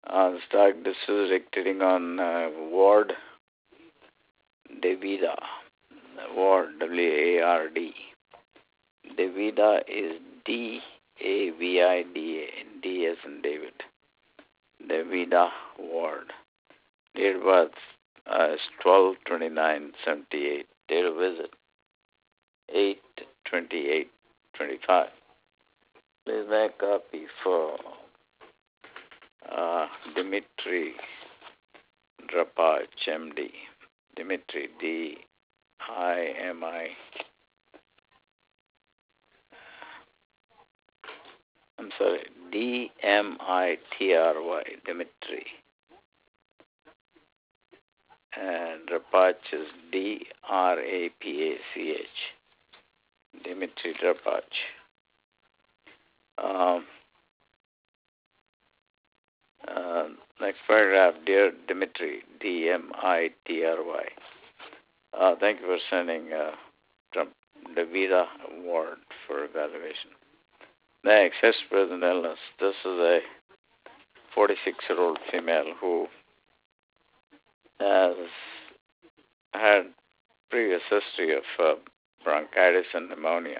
Stock this is dictating on Ward Davida. Ward, W-A-R-D. Davida is D-A-V-I-D-A. D as in David. Davida Ward. Date of birth is 12/29/78. Date of visit 8/28/25. Please make a copy for Dimitri Drapach, MD. Dimitri, D-I-M-I. I'm sorry, D-M-I-T-R-Y, Dimitri. And Drapach is D-R-A-P-A-C-H. Dimitri Drapach. Next paragraph, dear Dimitri, D-M-I-T-R-Y. Thank you for sending Davida Award for evaluation. Next, present illness. This is a 46-year-old female who has had previous history of bronchitis and pneumonia.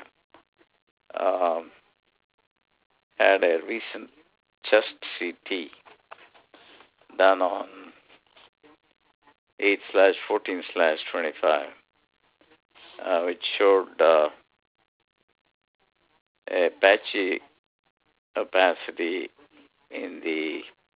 Had a recent chest CT done on 8/14/25, which showed a patchy opacity in the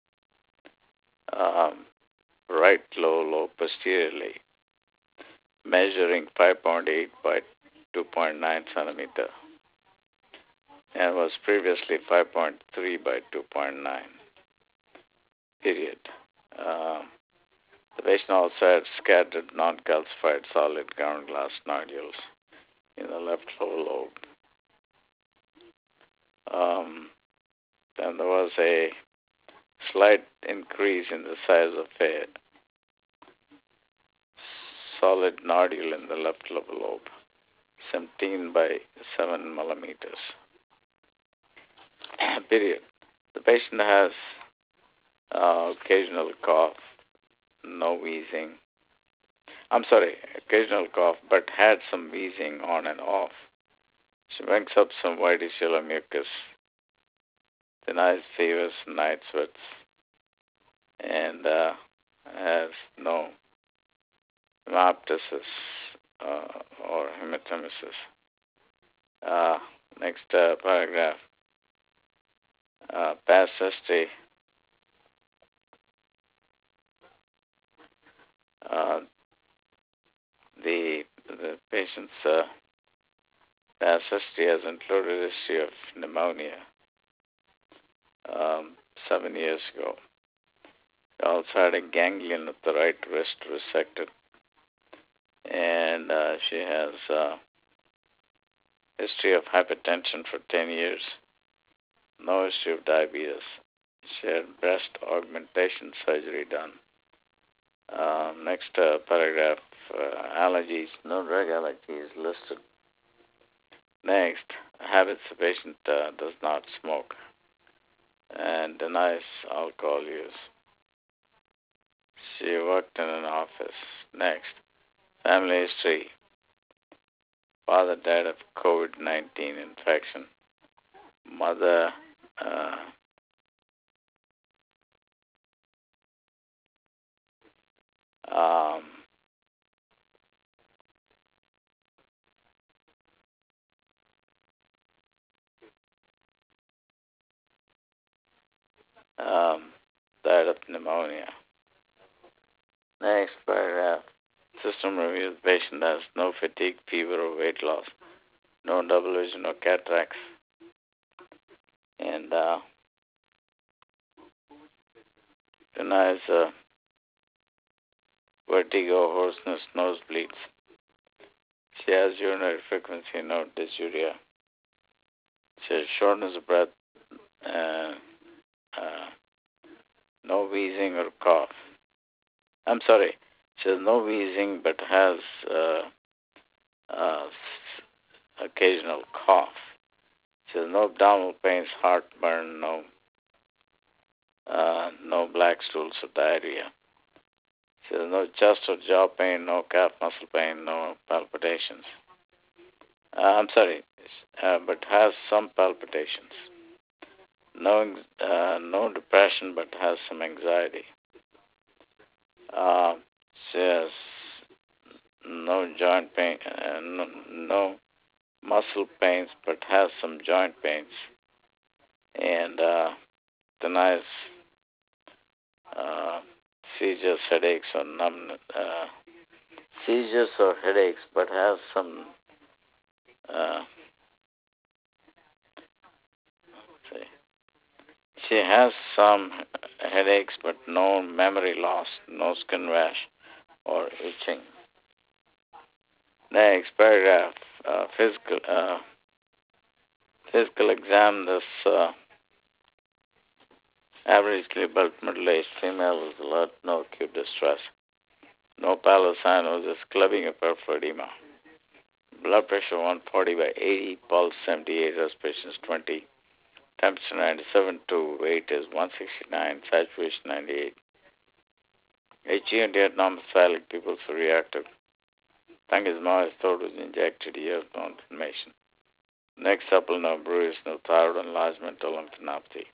right low lobe posteriorly, measuring 5.8 by 2.9 centimeter, and was previously 5.3 by 2.9. Period. The patient also had scattered non-calcified solid ground glass nodules in the left lower lobe. Then there was a slight increase in the size of a solid nodule in the left lower lobe, 17 by 7 millimeters. Period. The patient has occasional cough, no wheezing. Occasional cough, but had some wheezing on and off. She brings up some whitish yellow mucus, denies fevers, night sweats, and has no hemoptysis or hematemesis. Next paragraph. Past history. The patient's past history has included history of pneumonia 7 years ago. She also had a ganglion of the right wrist resected, and she has history of hypertension for 10 years, no history of diabetes. She had breast augmentation surgery done. Next paragraph, allergies. No drug allergy is listed. Next, habits. The patient does not smoke and denies alcohol use. She worked in an office. Next, family history. Father died of COVID-19 infection. Mother died of pneumonia. Next paragraph. System review. The patient has no fatigue, fever, or weight loss. No double vision, no cataracts. And denies vertigo, hoarseness, nosebleeds. She has urinary frequency, no dysuria. She has shortness of breath, no wheezing or cough. She has no wheezing but has occasional cough. She has no abdominal pains, heartburn, no no black stools or diarrhea. She has no chest or jaw pain, no calf muscle pain, no palpitations. I'm sorry, but has some palpitations. No depression, but has some anxiety. Uh, she has no joint pain, no muscle pains, but has some joint pains, and denies uh, seizures, headaches, or numbness. Seizures or headaches, but has some. Uh, she has some headaches, but no memory loss, no skin rash or itching. Next paragraph, physical exam. This averagely built middle-aged female was alert, no acute distress, no pallor cyanosis, clubbing of peripheral edema. Blood pressure 140 by 80, pulse 78, respiration 20, temperature 97, weight is 169, saturation 98. HE and non-cephalic pupils were reactive. Tongue is moist, throat was injected, ears no inflammation. Neck supple, no bruise, no thyroid enlargement or lymphadenopathy.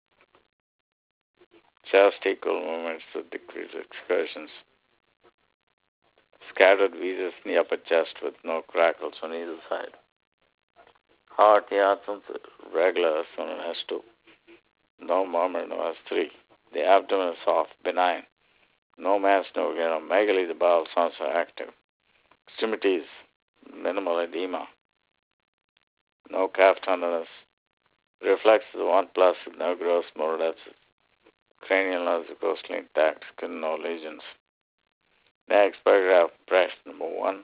Chest equal movements to decrease excursions. Scattered viscera in the upper chest with no crackles on either side. Heart, the atoms regular S1 and S2. No murmur, no S3. The abdomen is soft, benign. No mass, no megaly, the bowel sounds are active. Extremities, minimal edema. No calf tenderness. Reflexes 1 plus with no gross motor deficit. Cranial nerves are ghostly intact, skin no lesions. Next paragraph, breast number 1.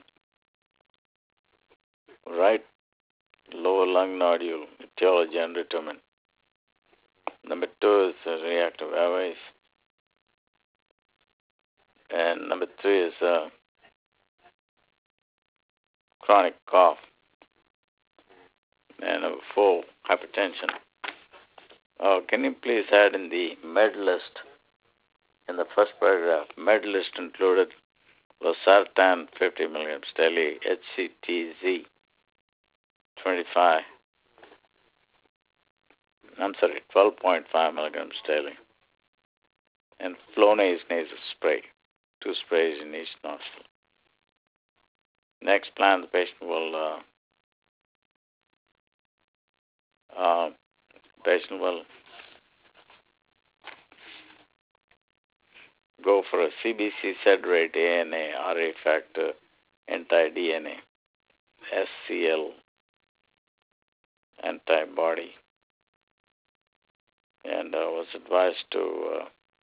Right lower lung nodule, etiology undetermined. Number 2 is reactive airways. And number 3 is chronic cough. And number 4, hypertension. Can you please add in the med list, in the first paragraph, med list included losartan 50 milligrams daily, HCTZ 12.5 milligrams daily, and Flonase nasal spray, 2 sprays in each nostril. Next plan, the patient will go for a CBC Cedrate ANA RA factor anti-DNA SCL antibody, and was advised to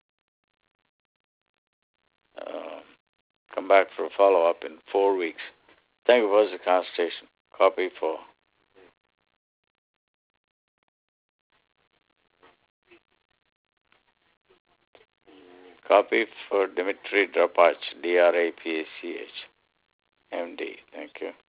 come back for a follow-up in 4 weeks. Thank you for the consultation. Copy for Dmitry Drapach, DRAPACH, MD. Thank you.